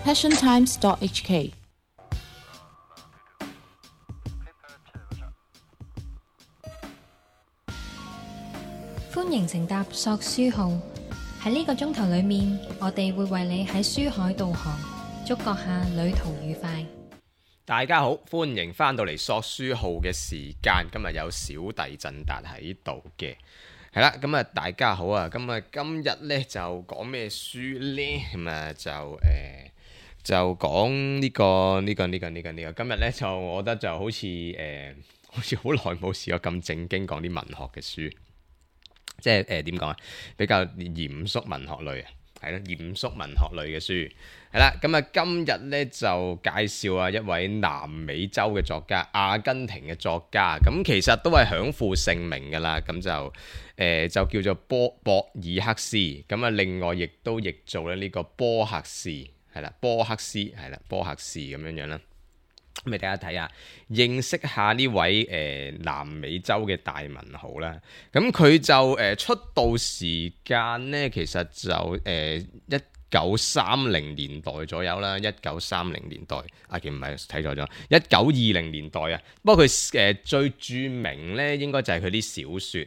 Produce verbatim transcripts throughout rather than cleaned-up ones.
passion times dot h k。 歡迎乘搭索書號，喺呢個鐘頭裏面，我哋會為你喺書海導航，觸覺下旅途愉快。 大家好，歡迎翻到嚟索書號嘅時間，今日有小弟振達喺度嘅，係啦，咁啊大家好啊，咁啊今日呢就講咩書呢？咁啊就誒、呃、就講呢、這個呢、這個呢、這個呢、這個呢、這個，今日呢，就我覺得就好似誒、呃、好似好耐冇試過咁正經講啲文學嘅書。即係誒點講啊？比較嚴肅文學類啊，係咯，嚴肅文學類嘅書係啦。咁啊，今日咧就介紹啊一位南美洲嘅作家，阿根廷嘅作家。咁其實都係享負盛名㗎啦。咁就誒、呃、就叫做波博爾克斯。咁啊，另外亦都譯做咧呢個波克斯係啦，波克斯係啦，波克斯咁樣樣啦。咁咪大家睇下，認識下呢位誒、呃、南美洲嘅大文豪啦。咁佢就誒、呃、出道時間呢，其實就誒一九三零年代左右啦。一九三零年代，啊，其實唔係睇錯咗，一九二零年代啊。不過佢誒、呃、最著名呢，應該就係佢啲小説。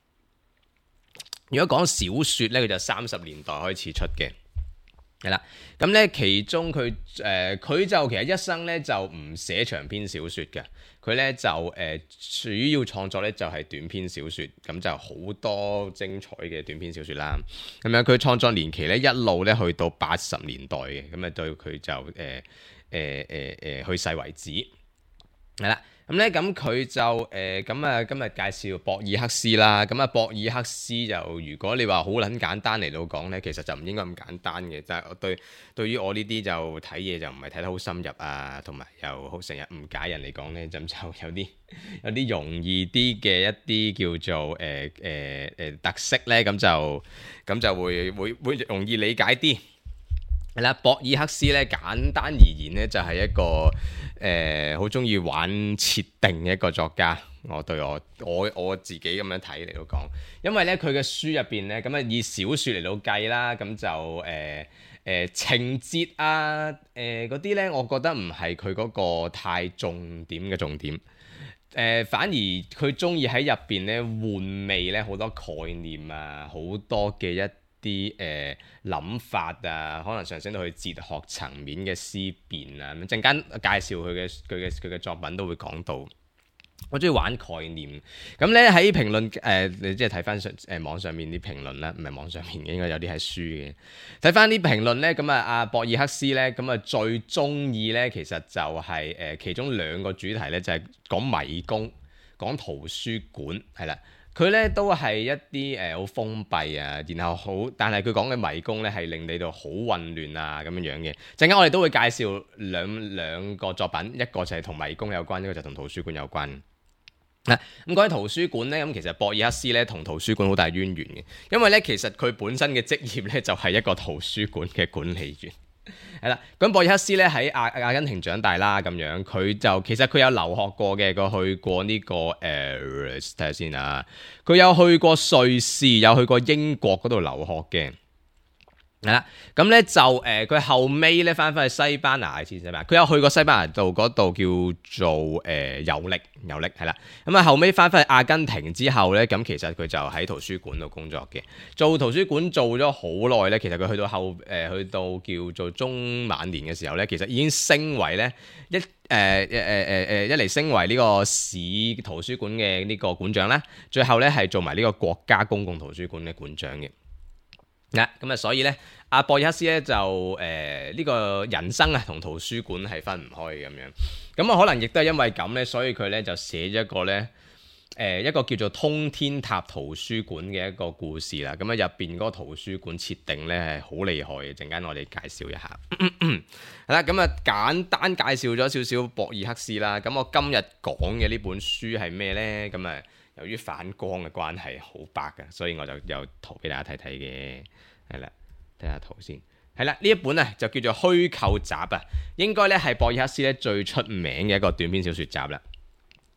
如果講小説呢，佢就三十年代開始出嘅。係啦，咁咧其中佢誒佢就其實一生咧就唔寫長篇小説嘅，佢咧就誒、呃、主要創作咧就係短篇小説，咁就好多精彩嘅短篇小説啦。咁樣佢創作年期咧一路咧去到八十年代嘅，咁啊對佢就誒誒誒誒去世為止，係啦。咁咧，咁佢就誒咁啊，今日介紹博爾克斯啦。咁啊，博爾克斯就如果你話好撚簡單嚟到講咧，其實就唔應該咁簡單嘅。但係我對對於我呢啲就睇嘢就唔係睇得好深入啊，同埋又好成日誤解人嚟講咧，就就有啲有啲容易啲嘅一啲叫做誒誒誒特色咧，咁就咁就會會會容易理解啲。係啦，博爾克斯咧簡單而言咧就係、是、一個誒好中意玩設定嘅一個作家。我對我我我自己咁樣睇嚟到講，因為咧佢嘅書入邊咧咁啊以小説嚟到計啦，咁就誒誒、呃呃、情節啊誒嗰啲咧，我覺得唔係佢嗰個太重點嘅重點。誒、呃、反而佢中意喺入邊咧玩味咧好多概念啊，好多嘅一啲誒諗法啊，可能上升到去哲學層面嘅思辨啊。咁陣間介紹佢嘅佢嘅佢嘅作品都會講到。我中意玩概念，咁咧喺評論誒、呃，你即係睇翻上誒網上面啲評論啦，唔係網上面嘅，應該有啲係書嘅。睇翻啲評論咧，咁啊阿博爾克斯咧，咁啊最中意咧，其實就係、是、誒、呃、其中兩個主題咧，就係、是、講迷宮，講圖書館係啦。佢咧都係一啲誒好封閉啊，然後好，但係佢講嘅迷宮咧係令你到好混亂啊咁樣樣嘅。陣間我哋都會介紹兩兩個作品，一個就係同迷宮有關，一個就同圖書館有關。嗱，咁講起圖書館咧，咁其實博爾克斯咧同圖書館好大淵源嘅，因為咧其實佢本身嘅職業咧就係一個圖書館嘅管理員。係啦，咁博爾克斯咧喺阿阿根廷長大啦，咁樣佢就其實佢有留學過嘅，佢去過呢、這個誒睇下先啊，佢有去過瑞士，有去過英國嗰度留學嘅。係啦，咁咧就誒佢、呃、後尾咧翻返去西班牙先西班牙，佢有去過西班牙度嗰度叫做誒、呃、遊歷遊歷係啦，咁啊後尾翻返去阿根廷之後咧，咁其實佢就喺圖書館度工作嘅，做圖書館做咗好耐咧，其實佢去到後誒、呃、去到叫做中晚年嘅時候咧，其實已經升為咧一誒誒誒誒誒一嚟升為呢個市圖書館嘅呢個館長啦，最後咧係做埋呢個國家公共圖書館嘅館長嘅。咁、嗯、啊，所以咧，阿博爾克斯咧就誒呢、呃這個人生啊，同圖書館係分唔開嘅咁樣。咁啊，可能亦都係因為咁咧，所以佢咧就寫咗一個咧誒、呃、一個叫做通天塔圖書館嘅一個故事啦。咁啊，入邊嗰個圖書館設定咧係好厲害嘅。陣間我哋介紹一下。係啦，咁啊簡單介紹咗少少博爾克斯啦。咁我今日講嘅呢本書係咩咧？咁啊。由於反光嘅關係好白嘅，所以我就有圖俾大家睇睇嘅，係啦，睇下圖先，係啦，呢一本啊就叫做虛構集啊，應該咧係博爾克斯咧最出名嘅一個短篇小説集啦。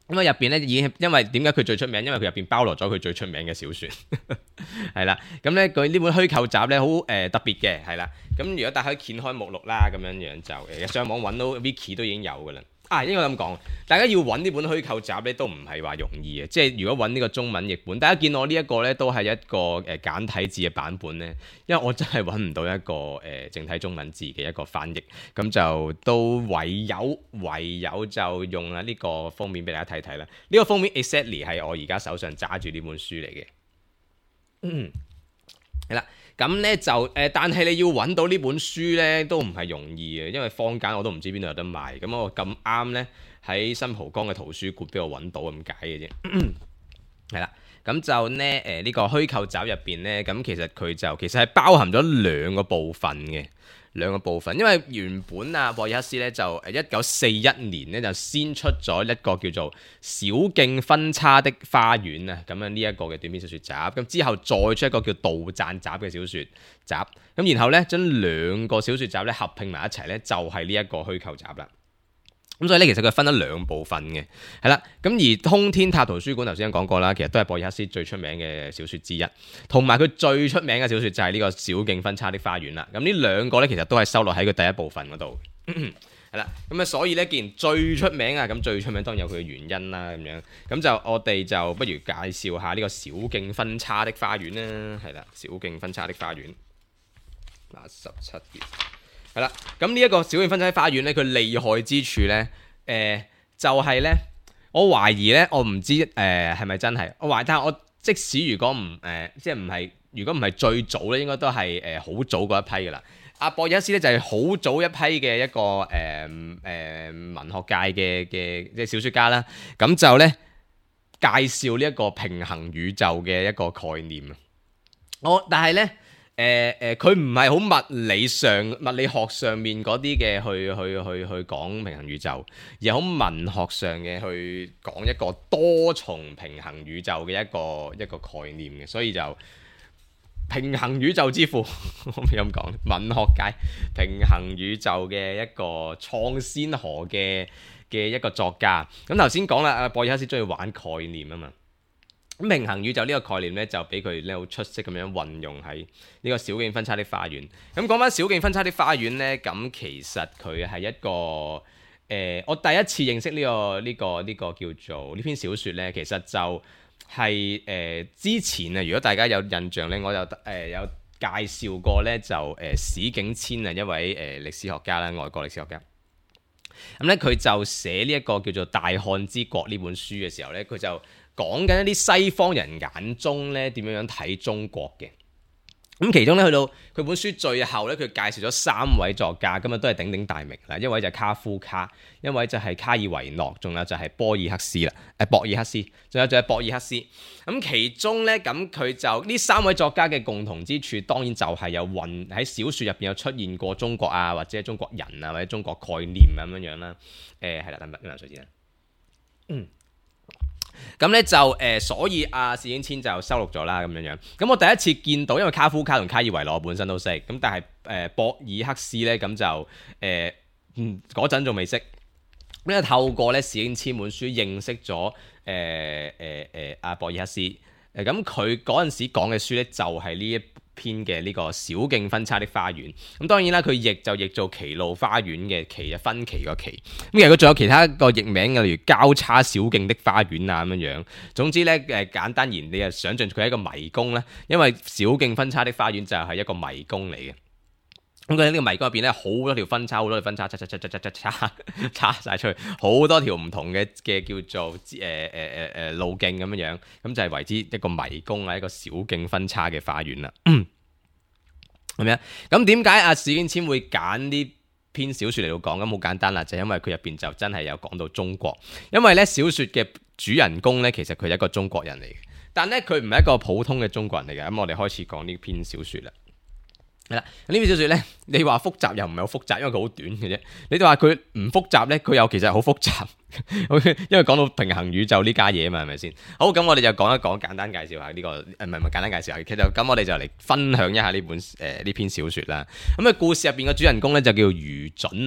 咁啊入邊咧已經因為點解佢最出名？因為佢入邊包羅咗佢最出名嘅小説，係啦。咁咧佢呢本虛構集咧好誒特別嘅，係啦。咁如果大家可以掀開目錄啦，咁樣樣就誒上網揾到 Wiki 都已經有㗎啦。啊，應該咁講，大家要揾呢本虛構集咧都唔係話容易嘅，即係如果揾呢個中文譯本，大家見我呢一個咧都係一個誒簡體字嘅版本咧，因為我真係揾唔到一個誒正體中文字嘅一個翻譯，咁就都唯有唯有就用啊呢個封面俾大家睇睇啦。呢個封面 exactly 係我而家手上揸住呢本書嚟嘅，嗯，係啦。咁咧就誒、呃，但係你要揾到呢本書咧都唔係容易嘅，因為坊間我都唔知邊度有得賣。咁我咁啱咧喺新蒲崗嘅圖書館俾我揾到咁解嘅啫。係啦，咁就咧誒呢、呃這個虛構集入邊咧，咁其實佢就其實係包含咗兩個部分嘅。兩個部分，因為原本啊博爾赫斯咧就誒一九四一年咧就先出咗一個叫做《小徑分叉的花園》啊，咁樣呢一個嘅短篇小説集，咁之後再出一個叫《杜撰集》嘅小説集，咁然後咧將兩個小説集咧合併埋一齊咧，就係呢一個虛構集啦。咁所以咧，其實佢分咗兩部分嘅，係啦。咁而通天塔圖書館頭先講過啦，其實都係博爾赫斯最出名嘅小説之一，同埋佢最出名嘅小説就係呢個小徑分叉的花園啦。咁呢兩個咧，其實都係收落喺佢第一部分嗰度，係啦。咁啊，所以咧，既然最出名啊，咁最出名當然有佢嘅原因啦，咁樣。咁就我哋就不如介紹下呢個小徑分叉的花園啦，係啦，小徑分叉的花園，嗱十七頁。係啦，咁呢一個小徑分叉的花園咧，佢厲害之處咧，誒、呃、就係、是、咧，我懷疑咧，我唔知誒係咪真係，我懷疑，但係我即使如果唔誒、呃，即係唔係，如果唔係最早咧，應該都係誒好早嗰一批㗎啦。阿博爾赫斯咧就係好早一批嘅一個誒誒、呃呃、文學界嘅嘅即係小説家啦，咁就咧介紹呢一個平衡宇宙嘅一個概念啊。我但係咧。誒誒，佢唔係好物理上、物理學上面嗰啲嘅去去去去講平衡宇宙，而係好文學上嘅去講一個多重平衡宇宙嘅一個一個概念嘅，所以就平衡宇宙之父，可唔可以咁講？文學界平衡宇宙嘅一個創先河嘅嘅一個作家。咁頭先講啦，阿博爾赫斯中意玩概念啊嘛。咁平衡宇宙呢個概念咧，就俾佢咧好出色咁樣運用喺呢個小徑分叉的花園。咁講翻小徑分叉的花園咧，咁其實佢係一個誒、呃，我第一次認識呢、這個呢、這個呢、這個叫做呢篇小説咧，其實就係、是、誒、呃、之前啊，如果大家有印象咧，我就誒、呃、有介紹過咧，就誒、呃、史景遷啊，一位誒、呃、歷史學家啦，外國歷史學家。咁咧佢就寫呢一個叫做《大漢之國》呢本書嘅時候咧，佢就講緊一啲西方人眼中咧點樣樣睇中國嘅。咁其中咧去到佢本書最後咧，佢介紹咗三位作家，咁啊都係鼎鼎大名啦。一位就係卡夫卡，一位就係卡爾維諾，仲有就係波爾克斯啦。誒博爾克斯，仲有就係博爾克斯。咁其中咧，咁佢就呢三位作家嘅共同之處，當然就係有混喺小説入邊有出現過中國啊，或者中國人啊，或者中國概念啊咁樣樣啦。誒係啦，等等等水先啦。嗯。咁咧就誒、呃，所以阿史景遷就收錄咗啦咁樣樣。咁我第一次見到，因為卡夫卡同卡爾維諾我本身都識，咁但係誒、呃、博爾克斯咧咁就誒嗰陣仲未識。咁咧透過咧史景遷本書認識咗誒誒誒阿博爾克斯。誒咁佢嗰陣時講嘅書咧就係呢一篇嘅呢個小徑分叉的花園。咁當然啦，佢譯就譯做歧路花園嘅歧啊，分歧個歧。咁其實佢仲有其他個譯名嘅，例如交叉小徑的花園啊咁樣樣。總之咧誒簡單言，你啊想象佢係一個迷宮咧，因為小徑分叉的花園就係一個迷宮嚟嘅。咁佢喺呢個迷宮入邊咧，好多條分叉，好多條分叉，叉叉叉叉叉叉叉叉晒出去，好多條唔同嘅嘅叫做誒誒誒誒路徑咁樣樣，咁就係為之一個迷宮啊，一個小徑分叉嘅花園啦。係咪啊？咁點解阿史景遷會揀呢篇小説嚟到講？咁好簡單啦，就係、因為佢入邊就真係有講到中國。因為咧小説嘅主人公咧，其實佢係一個中國人嚟嘅，但咧佢唔係一個普通嘅中國人嚟嘅。咁我哋開始講呢篇小説啦。係啦，呢篇小説咧，你話複雜又唔係好複雜，因為佢好短嘅啫。你哋話佢唔複雜咧，佢又其實好複雜。因為講到平衡宇宙呢家嘢啊嘛，係咪先？好，咁我哋就講一講，簡單介紹下呢、這個誒，唔係唔係簡單介紹下。其實咁我哋就嚟分享一下呢本誒呢、呃、篇小説啦。咁、嗯、啊，故事入邊嘅主人公咧就叫余準啊。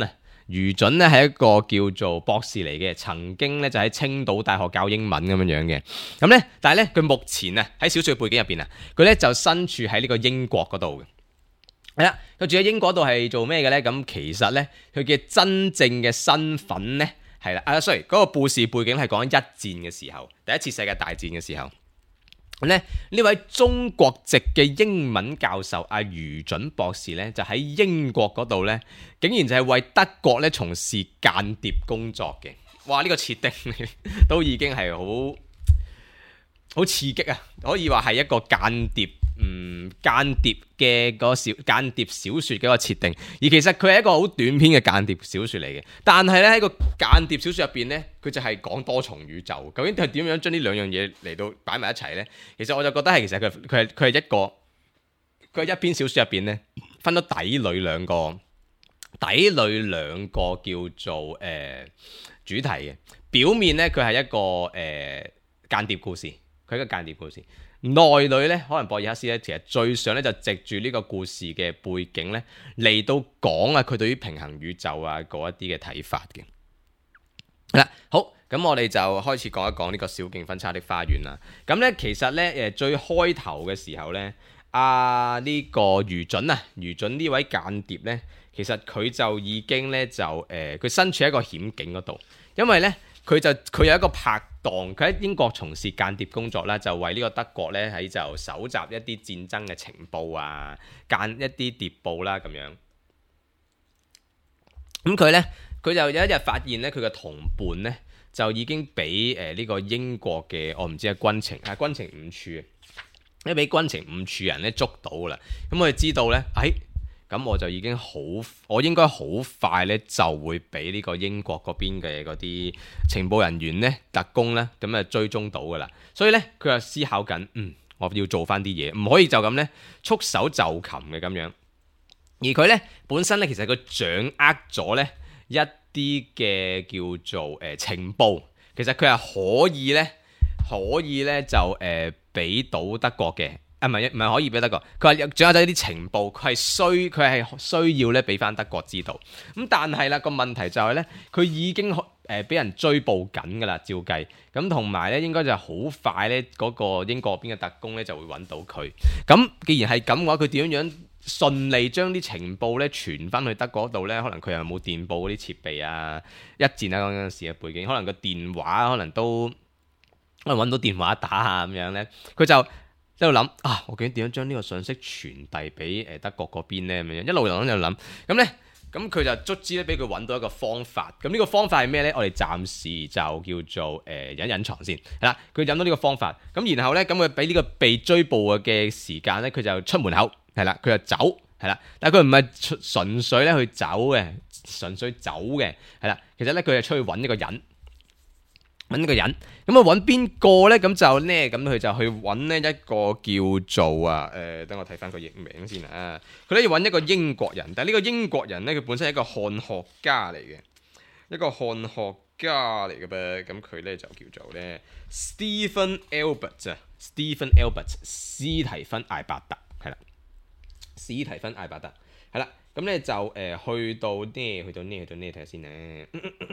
余準咧係一個叫做博士嚟嘅，曾經咧就喺青島大學教英文咁樣樣嘅。咁咧，但係咧佢目前啊喺小說背景入邊啊，佢咧就身處喺呢個英國嗰度嘅。係啦，佢住喺英國度係做咩嘅咧？咁其實咧，佢嘅真正嘅身份咧係啦，啊，sorry，嗰個故事背景係講緊一戰嘅時候，第一次世界大戰嘅時候。咁咧呢位中國籍嘅英文教授阿余準博士咧，就喺英國嗰度咧，竟然就係為德國咧從事間諜工作嘅。哇！呢、這個設定都已經係好好刺激啊！可以話係一個間諜。嗯，間諜嘅個小間諜小說嘅一個設定，而其實佢係一個好短篇嘅間諜小說嚟嘅。但係咧喺個間諜小說入邊咧，佢就係講多重宇宙。究竟係點樣將呢兩樣嘢嚟到擺埋一齊呢？其實我就覺得係其實佢佢係佢係一個佢係一篇小說入邊咧，分咗底裏兩個底裏兩個叫做誒、呃、主題嘅。表面咧佢係一個誒、呃、間諜故事，佢係一個間諜故事。內裏咧，可能博爾克斯咧，其實最想咧就藉住呢個故事嘅背景咧嚟到講啊，佢對於平衡宇宙啊嗰一啲嘅睇法嘅。嗱，好，咁我哋就開始講一講呢個小徑分叉的花園啦。咁咧，其實咧誒最開頭嘅時候咧，啊呢、這個余準啊，余準呢位間諜咧，其實佢就已經咧就誒，佢、呃、身處喺一個險境嗰度，因為咧佢就佢有一個拍檔，佢喺英國從事間諜工作啦，就為呢個德國咧喺就搜集一啲戰爭嘅情報啊，間一啲諜報啦咁樣。咁佢咧，佢就有一日發現咧，佢嘅同伴咧就已經俾誒呢個英國嘅我唔知係軍情啊軍情五處，因為俾軍情五處人咧捉到啦。咁我哋知道咧，誒、哎。咁我就已經好，我應該好快咧就會俾呢個英國嗰邊嘅嗰啲情報人員咧、特工咧咁啊追蹤到噶啦。所以咧佢就思考緊，嗯，我要做翻啲嘢，唔可以就咁咧束手就擒嘅咁樣。而佢咧本身咧其實佢掌握咗咧一啲嘅叫做誒、呃、情報，其實佢係可以咧可以咧就誒俾、呃、到德國嘅。啊，唔係唔係可以俾德國，佢話掌握咗啲情報，佢係需佢係需要咧俾翻德國知道。咁但係啦個問題就係咧，佢已經誒俾人追捕緊㗎啦，照計。咁同埋咧應該就係好快咧嗰個英國邊嘅特工咧就會揾到佢。咁既然係咁嘅話，佢點樣順利將啲情報咧傳翻去德國度咧？可能佢又冇電報嗰啲設備啊，一戰啊嗰陣時嘅背景，可能個電話可能都可能揾到電話打下咁樣咧，佢就一路諗啊，我究竟點樣將呢個信息傳遞俾誒德國嗰邊咧？咁樣一路諗一路諗，咁咧咁佢就卒之咧俾佢揾到一個方法。咁呢個方法係咩咧？我哋暫時就叫做誒、呃、隱隱藏先，係啦。佢揾到呢個方法，咁然後咧咁佢俾呢個被追捕嘅時間咧，佢就出門口，係啦，佢就走，係啦。但係佢唔係純粹咧去走嘅，純粹走嘅，係啦。其實咧佢係出去揾一個人。揾呢個人，咁啊揾邊個咧？咁就咧，咁佢就去揾呢一個叫做啊，誒、呃，等我睇翻個譯名先啊。佢咧要揾一個英國人，但係呢個英國人咧，佢本身係一個漢學家嚟嘅，一個漢學家嚟嘅噃。咁佢咧就叫做咧 Stephen Albert 啊 ，Stephen Albert， 斯提芬艾伯特係啦，斯提芬艾伯特係啦。咁咧就誒、呃、去到呢，去到呢，去到呢睇下先咧，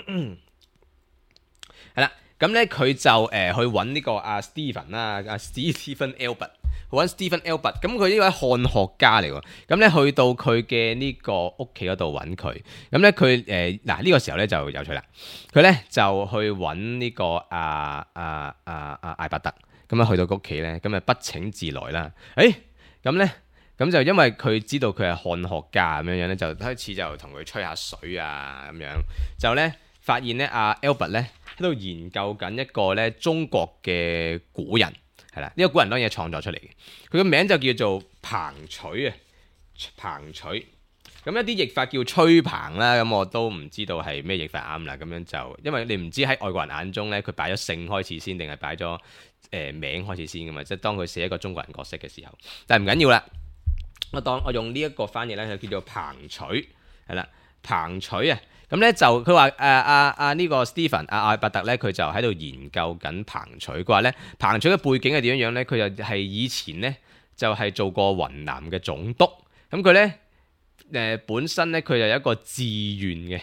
係啦。咁咧佢就誒、呃、去揾呢個阿 Stephen 啦，阿 Stephen Albert， 去揾 Stephen Albert。咁佢呢位漢學家嚟喎。咁咧去到佢嘅呢個屋企嗰度揾佢。咁咧佢誒嗱呢個時候咧就有趣啦。佢咧就去揾呢、這個阿阿阿阿艾伯特。咁啊去到屋企咧，咁啊不請自來啦。誒咁咧咁就因為佢知道佢係漢學家咁樣樣咧，就開始就同佢吹下水啊咁樣。就咧發現咧阿 Albert 咧喺度研究緊一個咧中國嘅古人，係啦，呢、這個古人當然係創作出嚟嘅，佢個名就叫做彭璀啊，彭璀。咁一啲譯法叫吹彭啦，咁我都唔知道係咩譯法啱啦。咁樣就因為你唔知喺外國人眼中咧，佢擺咗姓開始先，定係擺咗誒名開始先噶嘛？即係當佢寫一個中國人角色嘅時候，但係唔緊要啦。我當我用呢一個翻譯咧，就叫做彭璀，係啦，彭璀啊。咁咧就佢話誒阿阿呢個 Stephen 阿、啊、艾伯特咧，佢就喺度研究緊彭璀。佢話咧彭璀嘅背景係點樣樣咧？佢就係以前咧就係、是、做過雲南嘅總督。咁佢咧誒本身咧佢就有一個志願嘅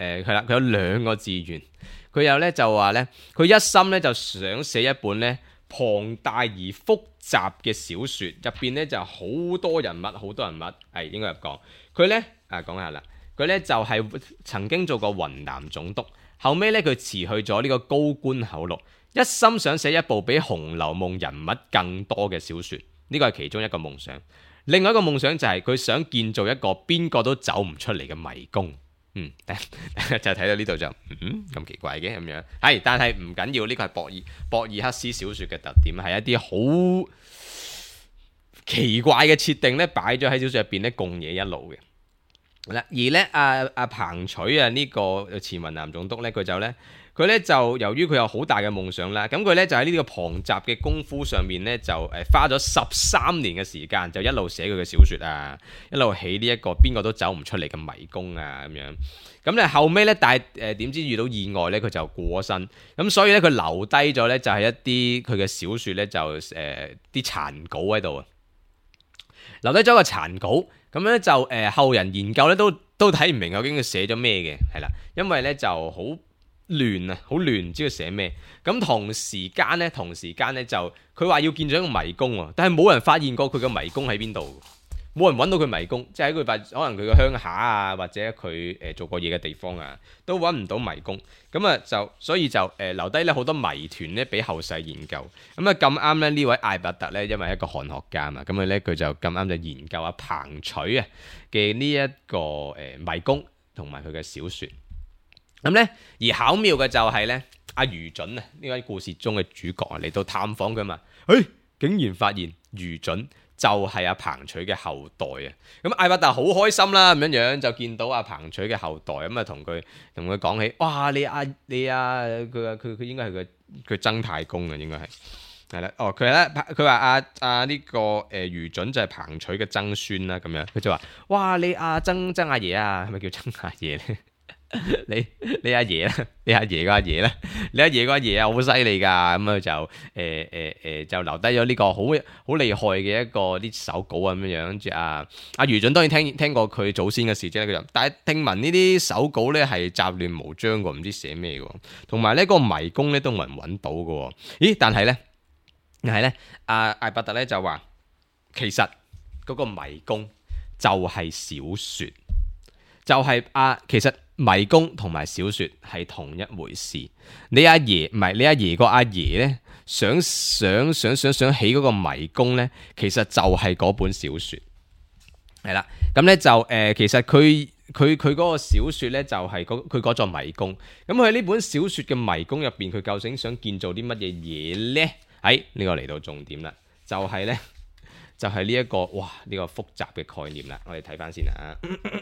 誒係啦，佢有兩個志願，佢有咧就話咧，佢一心咧就想寫一本咧龐大而複雜嘅小説，入邊咧就好多人物，好多人物係應該入講。佢咧啊講下啦，佢咧就係、是、曾經做過雲南總督，後尾咧佢辭去咗呢個高官厚祿，一心想寫一部比《紅樓夢》人物更多嘅小説，呢個係其中一個夢想。另外一個夢想就係佢想建造一個邊個都走唔出嚟嘅迷宮。嗯，就睇到呢度就嗯咁奇怪嘅咁樣，係，但係唔緊要，呢個係博爾博爾克斯小説嘅特點，係一啲好奇怪嘅設定咧，擺咗喺小説入邊咧，共冶一路嘅。而咧阿阿彭取啊呢個前雲南總督咧，佢就咧佢咧就由於佢有好大嘅夢想啦，咁佢咧就喺呢個龐雜嘅功夫上面咧，就誒花咗十三年嘅時間，就一路寫佢嘅小説啊，一路起呢一個邊個都走唔出嚟嘅迷宮啊咁樣。咁咧後尾咧，但係誒點知遇到意外咧，佢就過咗身。咁所以咧，佢留低咗咧就係一啲佢嘅小説咧，就誒啲殘稿喺度啊，留低咗個殘稿。咁咧就誒、呃、後人研究咧都都睇唔明究竟佢寫咗咩嘅，係啦，因為咧就好亂啊，好亂，唔知佢寫咩。咁同時間咧，同時間咧就佢話要建咗一個迷宮喎，但係冇人發現過佢嘅迷宮喺邊度，冇人揾到佢迷宮，即係喺佢可能佢嘅鄉下啊，或者佢誒、呃、做過嘢嘅地方啊，都揾唔到迷宮。咁啊就所以就誒、呃、留低咧好多謎團咧俾後世研究。咁啊咁啱咧呢位艾伯特咧，因為係一個漢學家嘛，咁佢咧佢就咁啱就研究阿彭取啊嘅呢一個誒、呃、迷宮同埋佢嘅小説。咁咧而巧妙嘅就係咧阿余準啊呢位故事中嘅主角啊嚟到探訪佢嘛，誒、哎、竟然發現余準就係阿彭取嘅後代啊！咁艾伯特好開心啦，咁樣樣就見到阿彭取嘅後代，咁啊同佢同佢講起，哇！你阿你阿佢佢佢應該係佢佢曾太公啊，應該係係啦。哦，佢咧佢話阿阿呢個誒余準就係彭取嘅曾孫啦，咁樣佢就話：哇！你阿曾曾阿爺啊，係咪叫曾阿爺咧？你你阿爺啦，你阿爺個阿爺啦，你阿爺個阿爺啊，好犀利噶，咁啊就誒誒誒就留低咗呢個好好厲害嘅一個啲手稿啊咁樣樣，跟住阿阿余準當然聽聽過佢祖先嘅事啫，佢就但係聽聞呢啲手稿咧係雜亂無章嘅，唔知寫咩嘅，同埋咧嗰個迷宮咧都冇人揾到嘅，咦？但係咧，但係咧，阿艾伯特咧就話，其實嗰個迷宮就係小説，就係、是、啊，其實。迷宮同埋小説係同一回事。你阿爺唔係你阿爺個阿爺咧，想想想想想起嗰個迷宮咧，其實就係嗰本小説係啦。咁咧就誒、呃，其實佢佢佢嗰個小説咧就係佢嗰座迷宮。咁佢喺呢本小説嘅迷宮入邊，佢究竟想建造啲乜嘢嘢咧？喺呢、這個嚟到重點啦，就係、是、咧就係呢一個哇呢、這個複雜嘅概念啦。我哋睇翻先啊。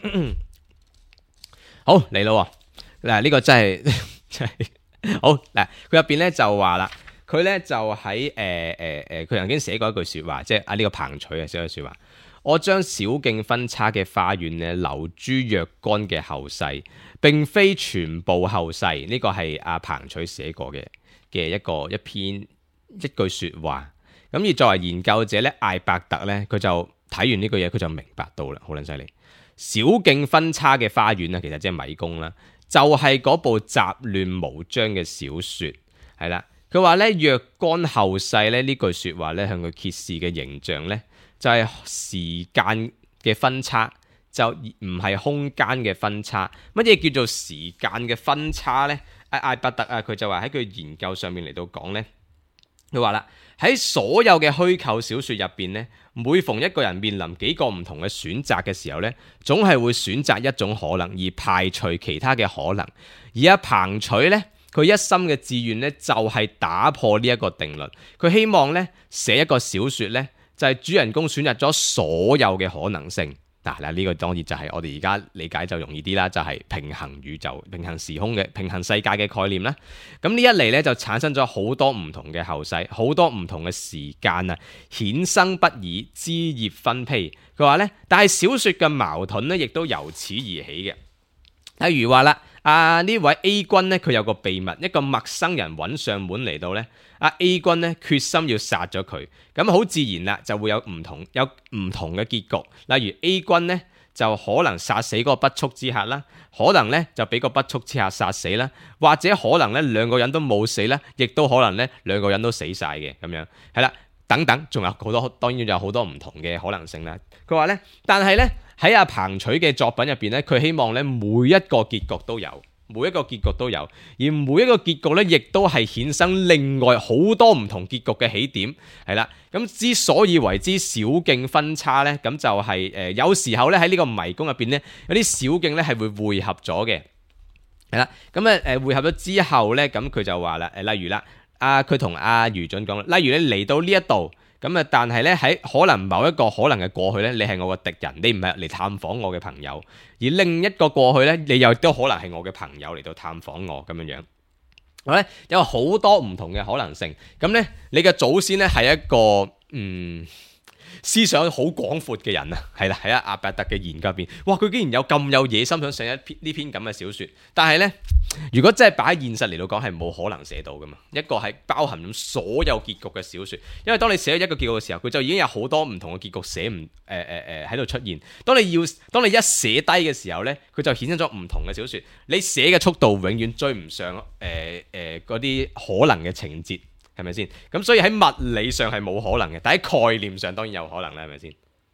好嚟咯，嗱呢個真係真係好嗱，佢入邊咧就話啦，佢咧就喺誒誒誒，佢、呃、曾經寫過一句説話，即係啊呢個彭取啊寫句説話，我將小徑分叉嘅花園咧留諸若干嘅後世，並非全部後世。呢、這個係阿彭取寫過嘅嘅一個一篇一句説話。咁而作為研究者咧，艾伯特咧佢就睇完呢句嘢，佢就明白到啦，好撚犀利。小徑分叉嘅花園啊，其實即係迷宮啦，就係、是、嗰部雜亂無章嘅小説，係啦。佢話咧若干後世咧呢句説話咧向佢揭示嘅形象咧，就係、是、時間嘅分叉，就唔係空間嘅分叉。乜嘢叫做時間嘅分叉咧？艾艾伯特啊，佢就話喺佢研究上面嚟到講咧，佢話啦喺所有嘅虛構小説入邊咧。每逢一個人面臨幾個唔同嘅選擇嘅時候呢，總係會選擇一種可能，而排除其他嘅可能。而阿彭取呢，佢一心嘅志願呢，就係打破呢一個定律。佢希望呢，寫一個小説呢，就係主人公選擇咗所有嘅可能性。嗱嗱，呢個當然就係我哋而家理解就容易啲啦，就係、是、平衡宇宙、平衡時空嘅平衡世界嘅概念啦。咁呢一嚟咧就產生咗好多唔同嘅後世，好多唔同嘅時間啊，衍生不已，枝葉分披。佢話咧，但係小説嘅矛盾咧，亦都由此而起嘅。例如話啦，啊呢位 A 君咧，佢有個秘密，一個陌生人揾上門嚟到咧。阿 A 君咧決心要殺咗佢，咁好自然啦，就會有唔同有唔同嘅結局。例如 A 君咧就可能殺死嗰個不速之客啦，可能咧就俾個不速之客殺死啦，或者可能咧兩個人都冇死啦，亦都可能咧兩個人都死晒嘅咁樣，係啦，等等，仲有好多，當然有好多唔同嘅可能性啦。佢話咧，但係咧喺阿彭取嘅作品入邊咧，佢希望咧每一個結局都有。每一個結局都有，而每一個結局咧，亦都係衍生另外好多唔同結局嘅起點，係啦。咁之所以為之小徑分叉咧，咁就係、是、誒、呃、有時候咧喺呢個迷宮入邊咧，有啲小徑咧係會匯合咗嘅，係啦。咁誒誒匯合咗之後咧，咁佢就話啦，誒例如啦，阿佢同阿余準講啦，例如你嚟到呢一度。咁啊，但係咧喺可能某一個可能嘅過去咧，你係我嘅敵人，你唔係嚟探訪我嘅朋友；而另一個過去咧，你又都可能係我嘅朋友嚟到探訪我咁樣樣。好咧，有好多唔同嘅可能性。咁咧，你嘅祖先咧係一個嗯思想好廣闊嘅人啊，係啦，喺阿阿伯特嘅研究入邊，哇，佢竟然有咁有野心想寫一篇呢篇咁嘅小説。但係咧，如果真係擺喺現實嚟到講，係冇可能寫到噶嘛。一個係包含咁所有結局嘅小説，因為當你寫一個結局嘅時候，佢就已經有好多唔同嘅結局寫唔誒誒誒喺度出現。當你要當你一寫低嘅時候咧，佢就衍生咗唔同嘅小説。你寫嘅速度永遠追唔上誒誒嗰啲可能嘅情節。係咪先？咁所以喺物理上係冇可能嘅，但喺概念上當然有可能啦，係咪先？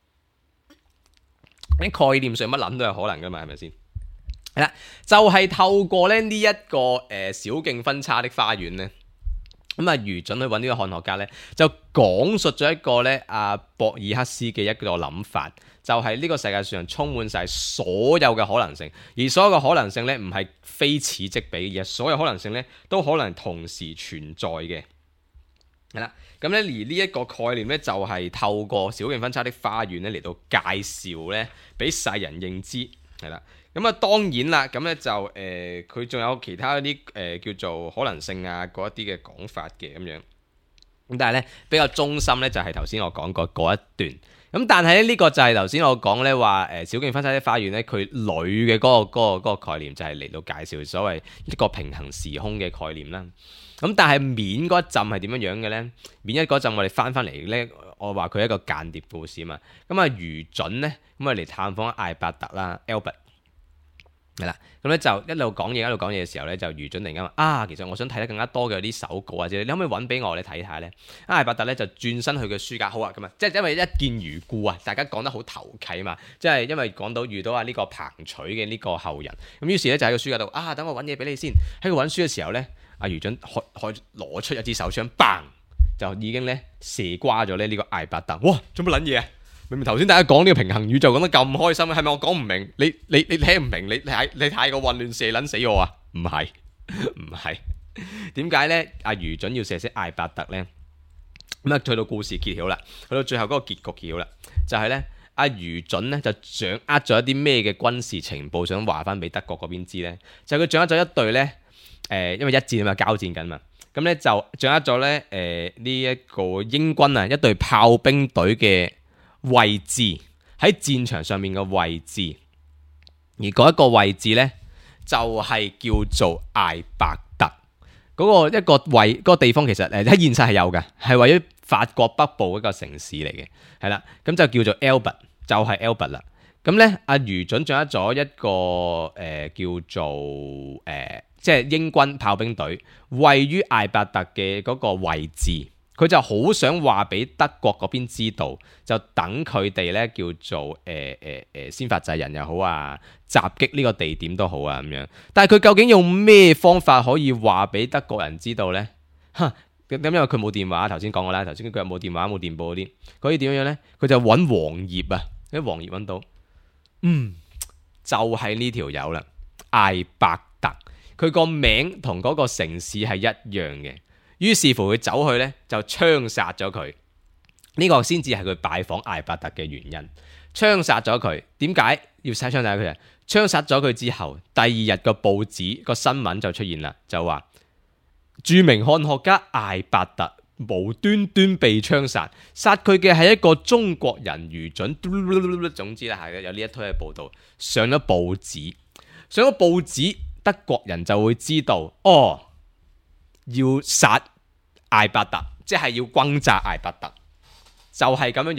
喺概念上乜諗都有可能噶嘛，係咪先？係啦，就係、是、透過咧呢一個誒、呃、小徑分叉的花園咧，咁啊余準去揾呢個漢學家咧，就講述咗一個咧阿博爾克斯嘅一個諗法，就係、是、呢個世界上充滿晒所有嘅可能性，而所有嘅可能性咧唔係非此即彼，而所有可能性咧都可能同時存在嘅。係啦，咁咧而呢一個概念咧就係透過小徑分叉的花園咧嚟到介紹咧俾世人認知，係啦，咁啊當然啦，咁咧就誒佢仲有其他啲誒、呃、叫做可能性啊嗰一啲嘅講法嘅咁樣，咁但係咧比較中心咧就係頭先我講過嗰一段，咁但係咧呢個就係頭先我講咧話誒小徑分叉的花園咧佢裏嘅嗰個嗰個嗰個概念就係嚟到介紹所謂一個平行時空嘅概念啦。咁但係面嗰一陣係點樣樣嘅咧？面一嗰陣我哋翻翻嚟咧，我話佢係一個間諜故事啊嘛。咁啊余準咧，咁啊嚟探訪艾伯特啦 ，Albert 係啦。咁咧就一路講嘢一路講嘢嘅時候咧，就余準突然間話啊，其實我想睇得更加多嘅啲手稿啊，即係你可唔可以揾俾我你睇下咧？艾伯特咧就轉身去嘅書架，好啊，咁啊，即係因為一見如故啊，大家講得好投契啊嘛。即係因為講到遇到啊呢個彭取嘅呢個後人，咁於是咧就喺個書架度啊，等我揾嘢俾你先。喺佢揾書嘅時候咧。阿余準開開攞出一支手槍，bang就已經咧射瓜咗咧呢個艾伯特。哇！做乜撚嘢啊？明明頭先大家講呢個平衡宇宙講得咁開心，係咪我講唔明？你你你聽唔明？你太你太過混亂，射撚死我啊！唔係唔係，點解咧？阿余準要射死艾伯特咧？咁啊，去到故事揭曉啦，去到最後嗰個結局揭曉啦，就係咧阿余準咧就掌握咗一啲咩嘅軍事情報，想話翻俾德國嗰邊知咧，就係佢掌握咗一隊咧。誒、呃，因為一戰啊嘛，交戰緊嘛，咁咧就掌握咗咧誒呢一、呃這個英軍啊一隊炮兵隊嘅位置喺戰場上面嘅位置，而嗰一個位置咧就係、是、叫做艾伯特嗰、那個一個位嗰、那個地方，其實誒喺現實係有嘅，係位於法國北部一個城市嚟嘅，係啦，咁就叫做 Albert，就係 Albert 啦。咁咧阿余準掌握咗一個誒、呃、叫做誒。呃即係英軍炮兵隊位於艾伯特嘅嗰個位置，佢就好想話俾德國嗰邊知道，就等佢哋咧叫做誒誒誒先發制人又好啊，襲擊呢個地點都好啊咁樣。但係佢究竟用咩方法可以話俾德國人知道咧？嚇咁因為佢冇電話，頭先講過啦，頭先佢冇電話冇電報嗰啲，可以點樣咧？佢就揾黃頁啊，喺黃頁揾到，嗯，就係呢條友啦，艾伯特。佢個名同嗰個城市係一樣嘅，於是乎佢走去咧就槍殺咗佢。呢、這個先至係佢拜訪艾伯特嘅原因。槍殺咗佢，點解要殺槍殺佢啊？槍殺咗佢之後，第二日個報紙個新聞就出現啦，就話著名漢學家艾伯特無端端被槍殺，殺佢嘅係一個中國人余準。總之啦，係有呢一推嘅報道上咗報紙，上咗報紙。德國人就會知道，哦，要殺艾伯特，即係要轟炸艾伯特，就係咁樣樣。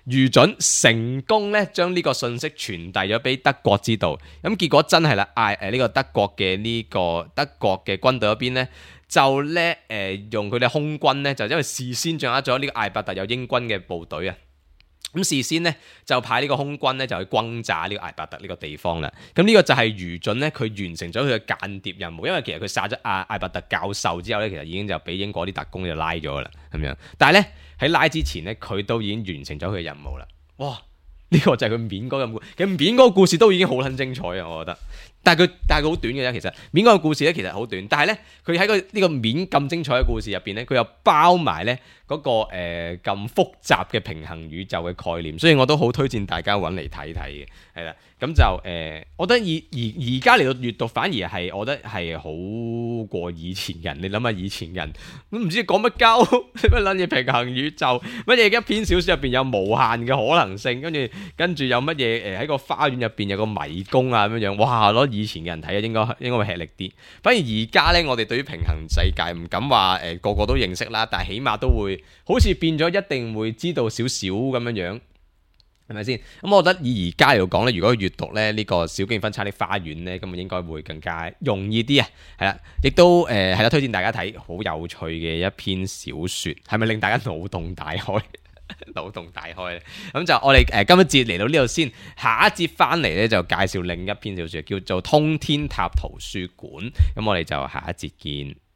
愚准成功咧將呢個信息傳遞咗俾德國知道，咁結果真係啦，艾誒呢個德國嘅呢個德國嘅軍隊嗰邊咧，就咧誒、呃、用佢哋空軍咧，就因為事先掌握咗呢個艾伯特有英軍嘅部隊啊。咁事先咧就派呢個空軍咧就去轟炸呢個艾伯特呢個地方啦。咁呢個就係愚准咧，佢完成咗佢嘅間諜任務。因為其實佢殺咗阿艾伯特教授之後咧，其實已經就俾英國啲特工就拉咗啦，咁樣。但係咧喺拉之前咧，佢都已經完成咗佢嘅任務啦。哇！呢、這個就係佢緬哥嘅故事，其實緬哥嘅故事都已經好撚精彩啊，我覺得。但係佢但係佢好短嘅啫，其實緬哥嘅故事咧其實好短，但係咧佢喺個呢個緬咁精彩嘅故事入邊咧，佢又包埋咧嗰個誒咁、呃、複雜嘅平衡宇宙嘅概念，所以我都好推薦大家揾嚟睇睇嘅，係啦。咁就誒、呃，我覺得而而而家嚟到閱讀反而係我覺得係好過以前人。你諗下以前人都唔知講乜鳩，乜撚嘢平衡宇宙，乜嘢一篇小説入邊有無限嘅可能性，跟住跟住有乜嘢誒喺個花園入邊有個迷宮啊咁樣樣，哇！攞以前嘅人睇啊，應該應該會吃力啲。反而而家咧，我哋對於平衡世界唔敢話誒、呃、個個都認識啦，但係起碼都會好似變咗，一定會知道少少咁樣樣。係咪先？咁我覺得以而家嚟講咧，如果閱讀咧呢個小徑分叉的花園咧，咁應該會更加容易啲啊！係啦，亦都誒係啦，推薦大家睇好有趣嘅一篇小説，係咪令大家腦洞大開？腦洞大開咧，咁就我哋誒今一節嚟到呢度先，下一節翻嚟咧就介紹另一篇小説，叫做《通天塔圖書館》。咁我哋就下一節見。